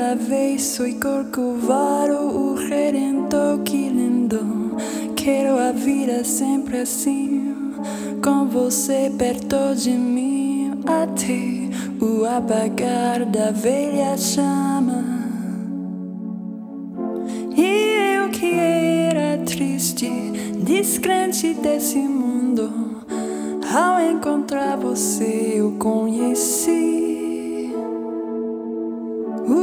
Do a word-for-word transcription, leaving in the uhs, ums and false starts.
avesso e corcovado, o redentor, que lindo. Quero a vida sempre assim, com você perto de mim, até o apagar da velha chama. E eu que era triste, descrente desse mundo, ao encontrar você eu conheci